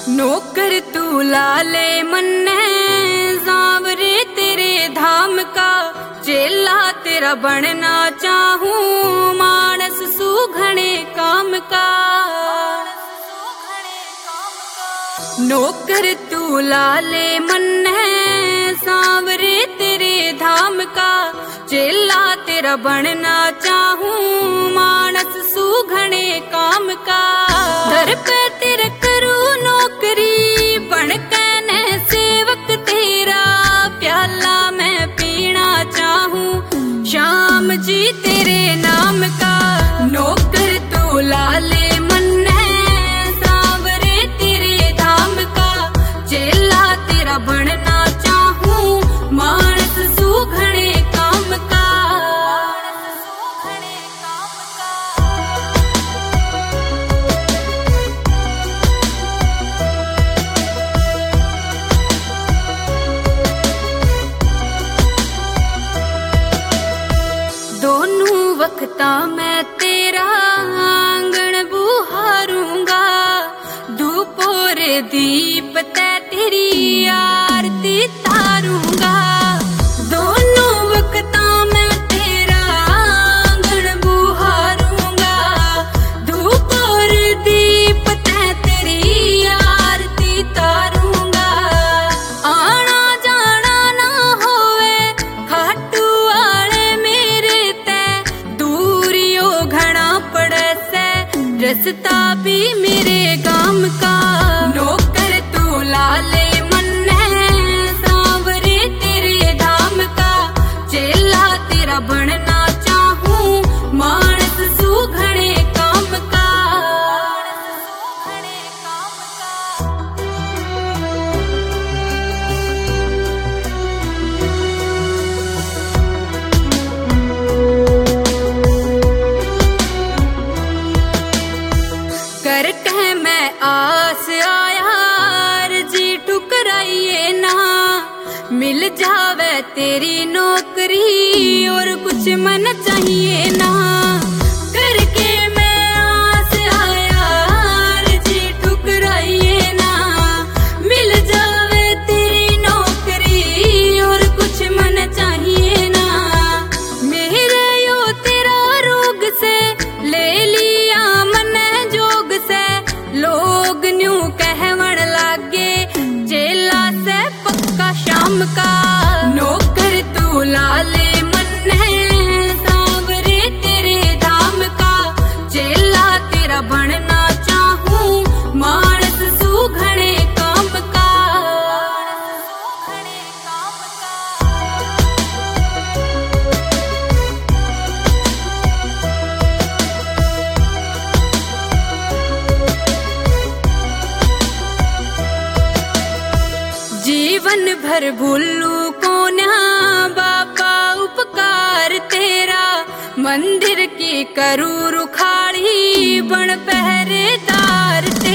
नौकर तू लाले मन्ने सांवरे तेरे धाम का, चेला तेरा बनना चाहूं मानस सुघने काम का। नौकर तू लाले मन्ने सांवरे तेरे धाम का, चेला तेरा बनना चाहूं मानस सुघने काम का। दर पे तेरे करूं नौकरी बन कैने सेवक तेरा, प्याला मैं पीना चाहूं श्याम जी तेरे नाम का। नौकर तू लाले मन्ने सांवरे तेरे धाम का, चेला तेरा बनना चाहूं मानस सुघने काम का। दोनों वक्ता मैं तेरा आंगन बुहारूंगा, धूप और दीप ते तेरी आरती तारूंगा। दोनों वक्ता मैं तेरा आंगन बुहारूंगा, धूप और दीप ते तेरी आरती तारूंगा। आना जाना ना होवे खाटू आले मेरे ते, दूरियों घना पड़े से रस्ता भी मेरे गाम का। नौकर तू लाले मन्ने सांवरे तेरे धाम का, चेला तेरा बनना चाहूं मानस सुघने काम का। कर कह मैं आस आया जी ठुकराइए ना, मिल जावे तेरी नौकरी और कुछ मन चाहिए ना। करके मैं आस आया जी ठुकराइए ना, मिल जावे तेरी नौकरी और कुछ मन चाहिए ना। मेरे यो तेरा रोग से ले लिया मन जोग से, लोग न्यू कहवन लागे चेला से पक्का शाम का। नौकर तू लाले मन्ने सांवरे तेरे धाम का, चेला तेरा बनना चाहूं मानस सुघने काम का। जीवन भर भूलू कोना बापा उपकार तेरा, मंदिर की करूँ रुखाड़ी बन पहरेदार तेरा।